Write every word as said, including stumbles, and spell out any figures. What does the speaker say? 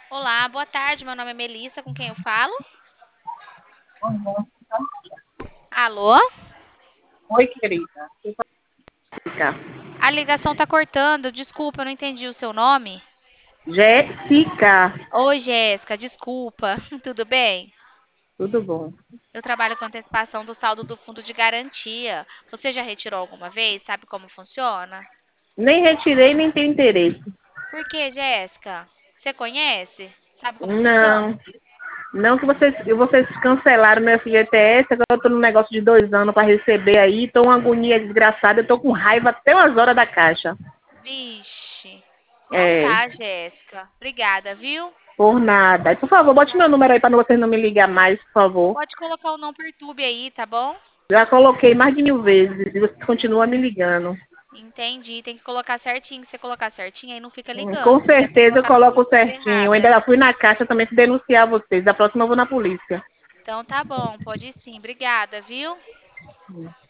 Olá, boa tarde. Meu nome é Melissa, com quem eu falo? Alô? Oi, querida. Jéssica. A ligação tá cortando. Desculpa, eu não entendi o seu nome. Jéssica. Oi, Jéssica, desculpa. Tudo bem? Tudo bom? Eu trabalho com antecipação do saldo do fundo de garantia. Você já retirou alguma vez? Sabe como funciona? Nem retirei, nem tenho interesse. Por que, Jéssica? Você conhece? Sabe como funciona? Não. Não que vocês, vocês cancelaram meu F G T S, agora eu tô num negócio de dois anos para receber aí, tô uma agonia desgraçada, eu tô com raiva até umas horas da caixa. Vixe. Então É, tá, Jéssica. Obrigada, viu? por nada. Por favor, bote meu número aí para vocês não me ligar mais, por favor. Pode colocar o não perturbe aí, tá bom? Já coloquei mais de mil vezes e vocês continuam me ligando. Entendi. Tem que colocar certinho. Se você colocar certinho, aí não fica Hum, ligando. Com Você deve ter certeza eu colocado alguma coloco coisa certinho. Eu errada. ainda fui na caixa também se denunciar vocês. Da próxima eu vou na polícia. Então tá bom, pode ir sim. Obrigada, viu?